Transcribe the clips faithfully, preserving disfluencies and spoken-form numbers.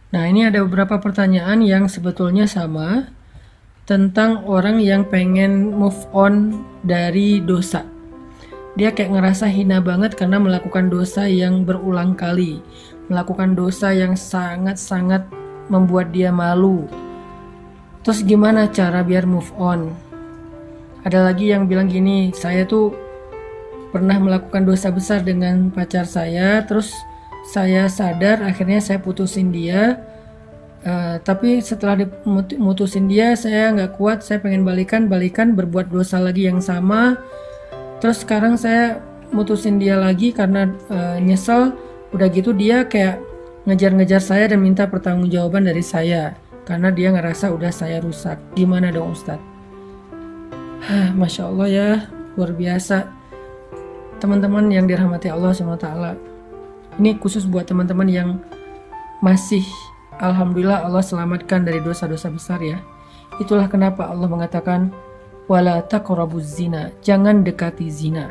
Nah, ini ada beberapa pertanyaan yang sebetulnya sama tentang orang yang pengen move on dari dosa. Dia kayak ngerasa hina banget karena melakukan dosa yang berulang kali, melakukan dosa yang sangat-sangat membuat dia malu. Terus gimana cara biar move on? Ada lagi yang bilang gini, saya tuh pernah melakukan dosa besar dengan pacar saya, terus saya sadar akhirnya saya putusin dia. Uh, tapi setelah dimutusin dia, saya nggak kuat, saya pengen balikan balikan berbuat dosa lagi yang sama. Terus sekarang saya mutusin dia lagi karena uh, nyesel. Udah gitu dia kayak ngejar-ngejar saya dan minta pertanggungjawaban dari saya karena dia ngerasa udah saya rusak. Gimana dong Ustadz? Hah, Masya Allah ya, luar biasa. Teman-teman yang dirahmati Allah subhanahu wa taala, ini khusus buat teman-teman yang masih, alhamdulillah Allah selamatkan dari dosa-dosa besar ya. Itulah kenapa Allah mengatakan wala taqrabuz zina, jangan dekati zina.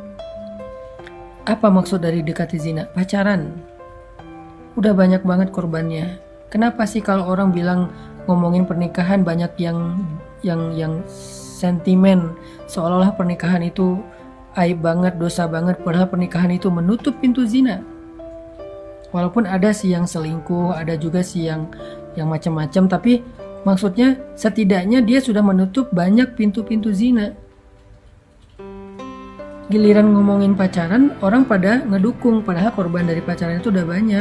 Apa maksud dari dekati zina? Pacaran. Udah banyak banget korbannya. Kenapa sih kalau orang bilang ngomongin pernikahan banyak yang yang yang sentimen, seolah-olah pernikahan itu aib banget, dosa banget, padahal pernikahan itu menutup pintu zina. Walaupun ada sih yang selingkuh, ada juga sih yang yang macam-macam, tapi maksudnya setidaknya dia sudah menutup banyak pintu-pintu zina. Giliran ngomongin pacaran, orang pada ngedukung, padahal korban dari pacaran itu udah banyak.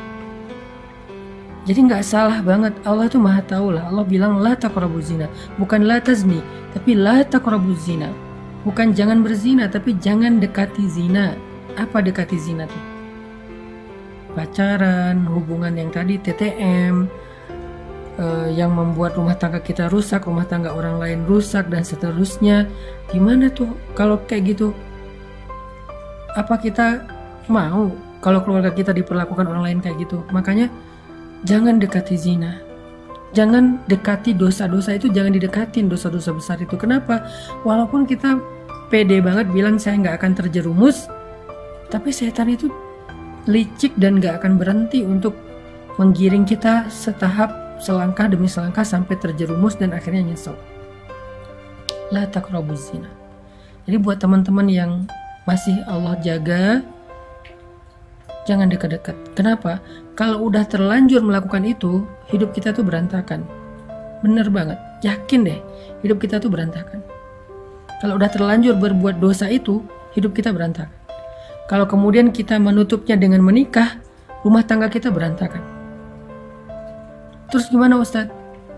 Jadi nggak salah banget, Allah tuh maha tahu lah. Allah bilang la taqrabuz zina, bukan la tazni, tapi la taqrabuz zina. Bukan jangan berzina, tapi jangan dekati zina. Apa dekati zina tuh? Pacaran, hubungan yang tadi T T M, uh, yang membuat rumah tangga kita rusak, rumah tangga orang lain rusak, dan seterusnya. Gimana tuh kalau kayak gitu? Apa kita mau kalau keluarga kita diperlakukan orang lain kayak gitu? Makanya jangan dekati zina. Jangan dekati dosa-dosa itu, jangan didekatin dosa-dosa besar itu. Kenapa? Walaupun kita pede banget bilang saya nggak akan terjerumus, tapi setan itu licik dan gak akan berhenti untuk menggiring kita setahap, selangkah demi selangkah sampai terjerumus dan akhirnya nyesel. La taqrabuz zina. Jadi buat teman-teman yang masih Allah jaga, jangan dekat-dekat. Kenapa? Kalau udah terlanjur melakukan itu, hidup kita tuh berantakan. Bener banget, yakin deh, hidup kita tuh berantakan. Kalau udah terlanjur berbuat dosa itu, hidup kita berantakan. Kalau kemudian kita menutupnya dengan menikah, rumah tangga kita berantakan. Terus gimana Ustadz?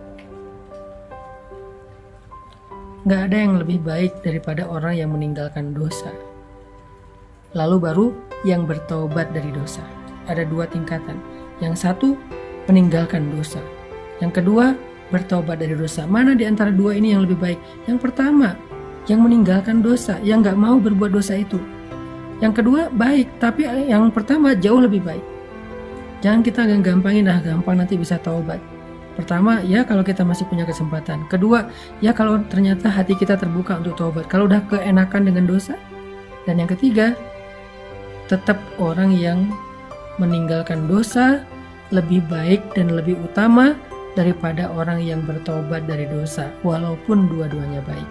Gak ada yang lebih baik daripada orang yang meninggalkan dosa, lalu baru yang bertobat dari dosa. Ada dua tingkatan. Yang satu, meninggalkan dosa. Yang kedua, bertobat dari dosa. Mana di antara dua ini yang lebih baik? Yang pertama, yang meninggalkan dosa, yang gak mau berbuat dosa itu. Yang kedua baik, tapi yang pertama jauh lebih baik. Jangan kita gampangin, ah gampang nanti bisa taubat. Pertama, ya kalau kita masih punya kesempatan. Kedua, ya kalau ternyata hati kita terbuka untuk taubat. Kalau udah keenakan dengan dosa. Dan yang ketiga, tetap orang yang meninggalkan dosa lebih baik dan lebih utama daripada orang yang bertobat dari dosa, walaupun dua-duanya baik.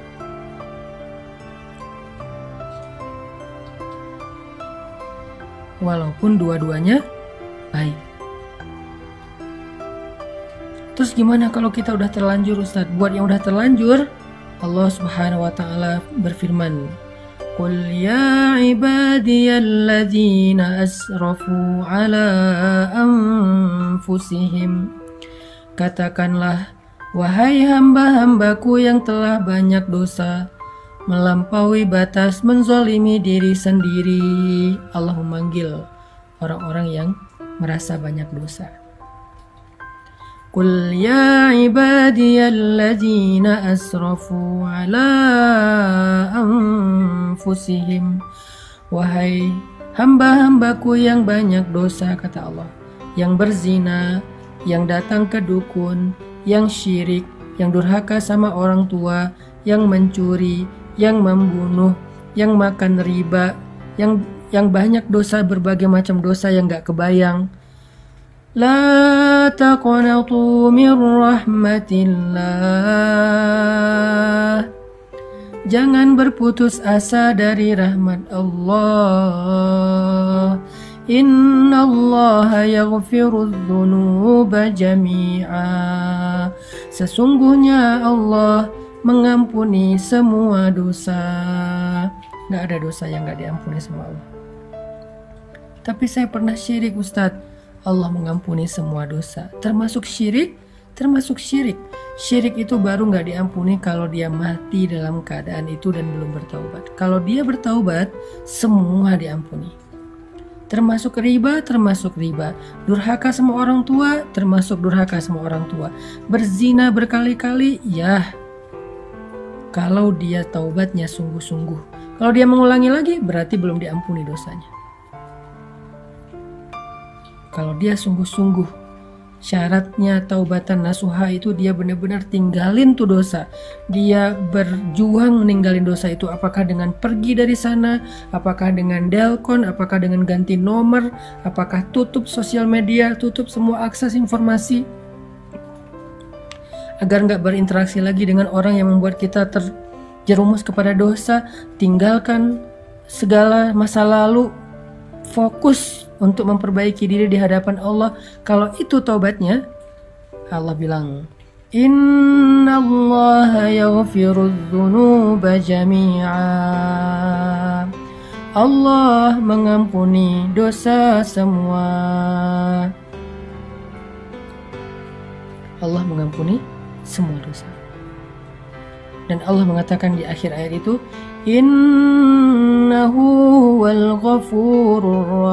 Walaupun dua-duanya baik. Terus gimana kalau kita udah terlanjur Ustadz? Buat yang udah terlanjur, Allah subhanahu wa ta'ala berfirman, Qul ya ibadiyalladzina asrafu ala anfusihim. Katakanlah, wahai hamba-hambaku yang telah banyak dosa, melampaui batas, menzolimi diri sendiri. Allah memanggil orang-orang yang merasa banyak dosa. Qul ya ibadiyalladzina asrafu ala anfusihim. Wahai hamba-hambaku yang banyak dosa, kata Allah, yang berzina, yang datang ke dukun, yang syirik, yang durhaka sama orang tua, yang mencuri, yang membunuh, yang makan riba, yang yang banyak dosa, berbagai macam dosa yang gak kebayang. La taqnatu min rahmatillah. Jangan berputus asa dari rahmat Allah. Innallaha yaghfirudz dzunuba jami'a. Sesungguhnya Allah mengampuni semua dosa. Gak ada dosa yang gak diampuni sama Allah. Tapi saya pernah syirik, Ustadz. Allah mengampuni semua dosa, termasuk syirik, termasuk syirik. Syirik itu baru gak diampuni kalau dia mati dalam keadaan itu dan belum bertaubat. Kalau dia bertaubat, semua diampuni. Termasuk riba, termasuk riba. Durhaka sama orang tua, termasuk durhaka sama orang tua. Berzina berkali-kali, ya. Kalau dia taubatnya sungguh-sungguh. Kalau dia mengulangi lagi, berarti belum diampuni dosanya. Kalau dia sungguh-sungguh, syaratnya taubatan nasuha itu dia benar-benar tinggalin tuh dosa. Dia berjuang ninggalin dosa itu, apakah dengan pergi dari sana, apakah dengan delkon, apakah dengan ganti nomor, apakah tutup sosial media, tutup semua akses informasi, agar nggak berinteraksi lagi dengan orang yang membuat kita terjerumus kepada dosa. Tinggalkan segala masa lalu, fokus untuk memperbaiki diri di hadapan Allah. Kalau itu taubatnya, Allah bilang, Innallaha yaghfirudz dzunuba jami'a. Allah mengampuni dosa semua. Allah mengampuni semua dosa. Dan Allah mengatakan di akhir ayat itu, Innahu wal ghafurur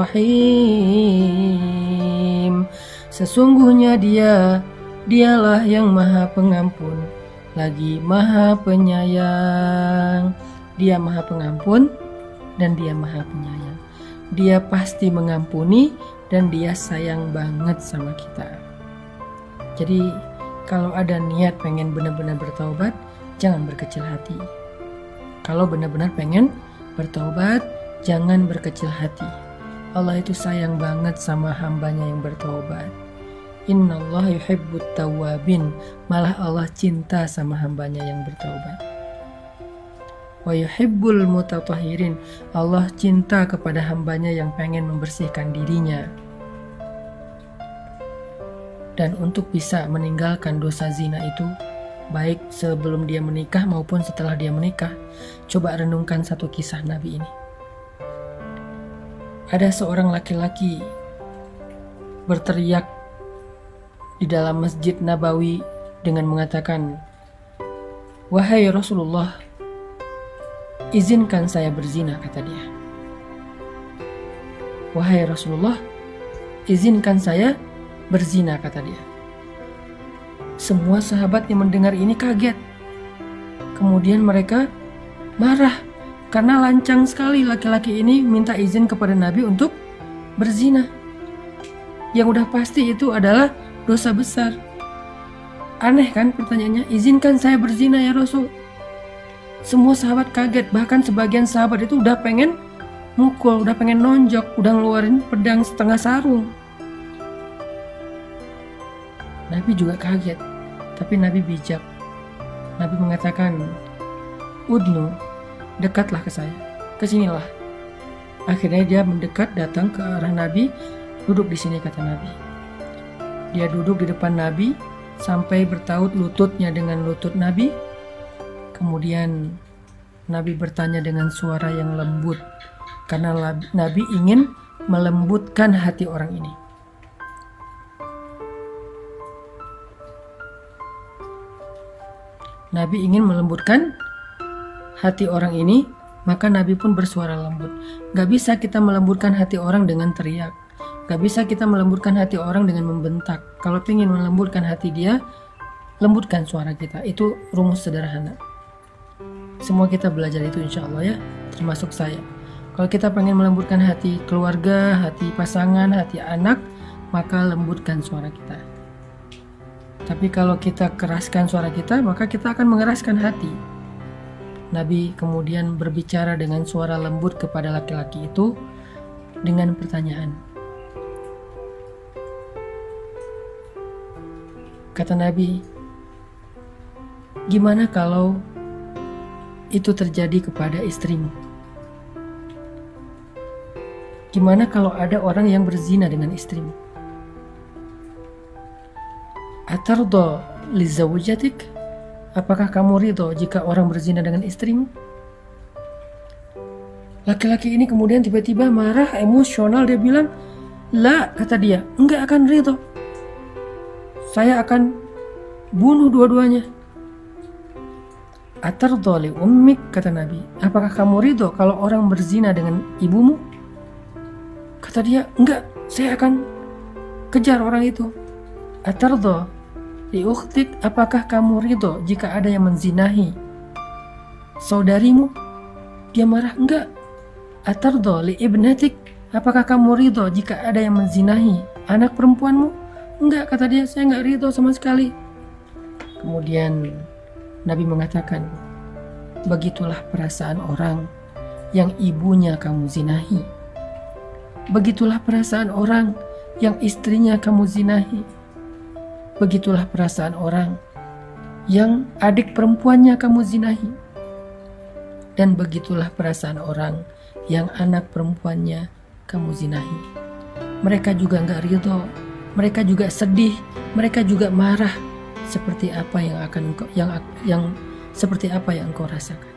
rahim. Sesungguhnya dia, dialah yang maha pengampun, lagi maha penyayang. Dia maha pengampun dan dia maha penyayang. Dia pasti mengampuni dan dia sayang banget sama kita. Jadi kalau ada niat pengen benar-benar bertaubat, jangan berkecil hati. Kalau benar-benar pengen bertaubat, jangan berkecil hati. Allah itu sayang banget sama hambanya yang bertaubat. Innallaha yuhibbut tawwabin. Malah Allah cinta sama hambanya yang bertaubat. Wa yuhibbul mutatahhirin. Allah cinta kepada hambanya yang pengen membersihkan dirinya. Dan untuk bisa meninggalkan dosa zina itu, baik sebelum dia menikah maupun setelah dia menikah, coba renungkan satu kisah Nabi ini. Ada seorang laki-laki berteriak di dalam Masjid Nabawi dengan mengatakan, Wahai Rasulullah, izinkan saya berzina, kata dia. Wahai Rasulullah, izinkan saya berzina, kata dia. Semua sahabat yang mendengar ini kaget. Kemudian mereka marah karena lancang sekali laki-laki ini minta izin kepada Nabi untuk berzina. Yang udah pasti itu adalah dosa besar. Aneh kan pertanyaannya, izinkan saya berzina ya Rasul. Semua sahabat kaget, bahkan sebagian sahabat itu udah pengen mukul, udah pengen nonjok, udah ngeluarin pedang setengah sarung. Nabi juga kaget, tapi Nabi bijak. Nabi mengatakan, Udnu, dekatlah ke saya, kesinilah. Akhirnya dia mendekat, datang ke arah Nabi, duduk di sini, kata Nabi. Dia duduk di depan Nabi sampai bertaut lututnya dengan lutut Nabi. Kemudian Nabi bertanya dengan suara yang lembut, karena Nabi ingin melembutkan hati orang ini. Nabi ingin melembutkan hati orang ini, maka Nabi pun bersuara lembut. Gak bisa kita melembutkan hati orang dengan teriak. Gak bisa kita melembutkan hati orang dengan membentak. Kalau ingin melembutkan hati dia, lembutkan suara kita. Itu rumus sederhana. Semua kita belajar itu insya Allah ya, termasuk saya. Kalau kita pengen melembutkan hati keluarga, hati pasangan, hati anak, maka lembutkan suara kita. Tapi kalau kita keraskan suara kita, maka kita akan mengeraskan hati. Nabi kemudian berbicara dengan suara lembut kepada laki-laki itu dengan pertanyaan. Kata Nabi, gimana kalau itu terjadi kepada istrimu? Gimana kalau ada orang yang berzina dengan istrimu? Atardo li zawjatik? Apakah kamu ridho jika orang berzina dengan istrimu? Laki-laki ini kemudian tiba-tiba marah, emosional, dia bilang, la, kata dia, enggak akan ridho. Saya akan bunuh dua-duanya. Atardo li ummik, kata Nabi, apakah kamu ridho kalau orang berzina dengan ibumu? Kata dia, enggak, saya akan kejar orang itu. Atardo li ukhtik, apakah kamu ridho jika ada yang menzinahi saudarimu? Dia marah, enggak. Atardo li ibnatik, apakah kamu ridho jika ada yang menzinahi anak perempuanmu? Enggak, kata dia, saya enggak ridho sama sekali. Kemudian Nabi mengatakan, begitulah perasaan orang yang ibunya kamu zinahi. Begitulah perasaan orang yang istrinya kamu zinahi. Begitulah perasaan orang yang adik perempuannya kamu zinahi. Dan begitulah perasaan orang yang anak perempuannya kamu zinahi. Mereka juga enggak ridho, mereka juga sedih, mereka juga marah. Seperti apa yang akan engkau, yang yang seperti apa yang engkau rasakan.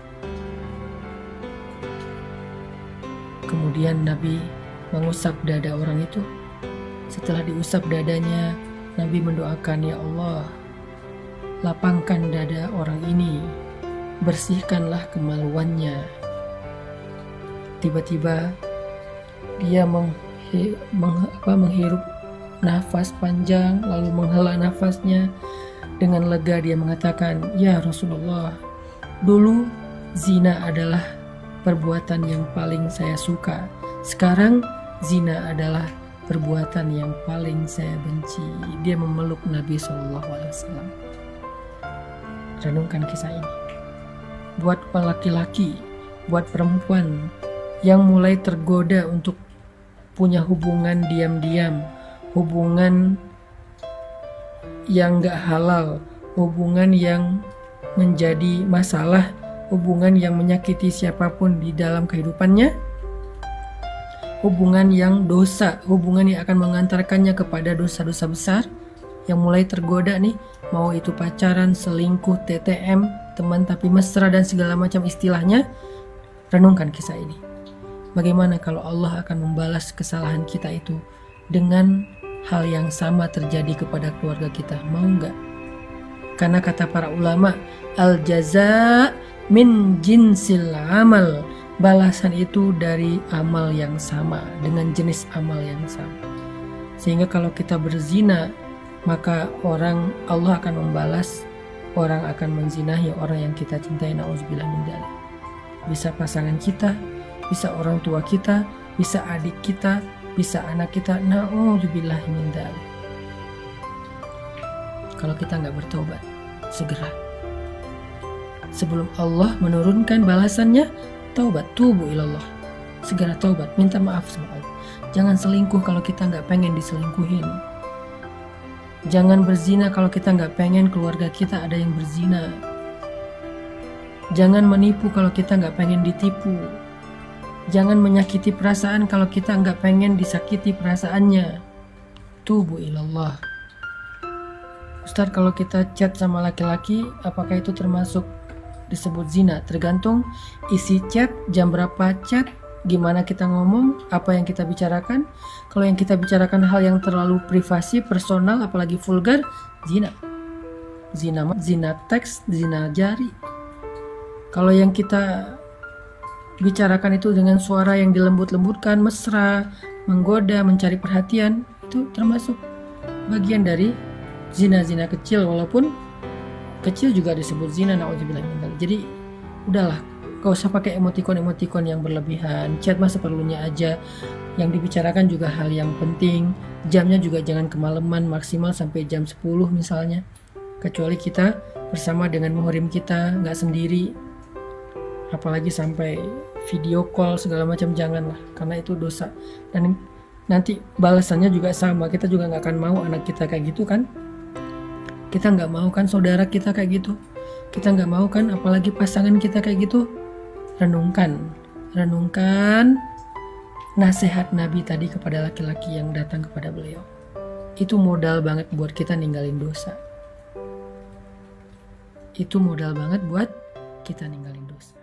Kemudian Nabi mengusap dada orang itu. Setelah diusap dadanya, Nabi mendoakan, ya Allah, lapangkan dada orang ini, bersihkanlah kemaluannya. Tiba-tiba dia menghi, meng, apa, menghirup nafas panjang, lalu menghela nafasnya. Dengan lega dia mengatakan, ya Rasulullah, dulu zina adalah perbuatan yang paling saya suka. Sekarang zina adalah perbuatan yang paling saya benci. Dia memeluk Nabi shallallahu alaihi wasallam. Renungkan kisah ini. Buat laki-laki, buat perempuan yang mulai tergoda untuk punya hubungan diam-diam, hubungan yang gak halal, hubungan yang menjadi masalah, hubungan yang menyakiti siapapun di dalam kehidupannya, hubungan yang dosa, hubungan yang akan mengantarkannya kepada dosa-dosa besar, yang mulai tergoda nih, mau itu pacaran, selingkuh, T T M, teman tapi mesra dan segala macam istilahnya. Renungkan kisah ini. Bagaimana kalau Allah akan membalas kesalahan kita itu dengan hal yang sama terjadi kepada keluarga kita? Mau nggak? Karena kata para ulama, al jaza min jinsil amal, balasan itu dari amal yang sama, dengan jenis amal yang sama. Sehingga kalau kita berzina, maka orang Allah akan membalas, orang akan menzinahi orang yang kita cintai. Nauzubillah min dzalik. Bisa pasangan kita, bisa orang tua kita, bisa adik kita, bisa anak kita. Nauzubillah min dzalik. Kalau kita nggak bertobat segera, sebelum Allah menurunkan balasannya, taubat, tubu ilallah, segera taubat, minta maaf sama Allah. Jangan selingkuh kalau kita nggak pengen diselingkuhin. Jangan berzina kalau kita nggak pengen keluarga kita ada yang berzina. Jangan menipu kalau kita nggak pengen ditipu. Jangan menyakiti perasaan kalau kita nggak pengen disakiti perasaannya. Tubu ilallah. Ustaz, kalau kita chat sama laki-laki, apakah itu termasuk disebut zina? Tergantung isi chat, jam berapa chat, gimana kita ngomong, apa yang kita bicarakan. Kalau yang kita bicarakan hal yang terlalu privasi, personal, apalagi vulgar, zina. Zina, zina teks, zina jari. Kalau yang kita bicarakan itu dengan suara yang dilembut-lembutkan, mesra, menggoda, mencari perhatian, itu termasuk bagian dari zina-zina kecil, walaupun kecil juga disebut zina. Nauzubillah min dzalik. Jadi udahlah, gak usah pakai emotikon-emotikon yang berlebihan. Chat mah seperlunya aja. Yang dibicarakan juga hal yang penting. Jamnya juga jangan kemalaman, maksimal sampai jam sepuluh misalnya. Kecuali kita bersama dengan muhrim kita, gak sendiri. Apalagi sampai video call segala macam, janganlah, karena itu dosa. Dan nanti balasannya juga sama. Kita juga gak akan mau anak kita kayak gitu kan. Kita nggak mau kan saudara kita kayak gitu. Kita nggak mau kan apalagi pasangan kita kayak gitu. Renungkan, renungkan nasihat Nabi tadi kepada laki-laki yang datang kepada beliau. Itu modal banget buat kita ninggalin dosa. Itu modal banget buat kita ninggalin dosa.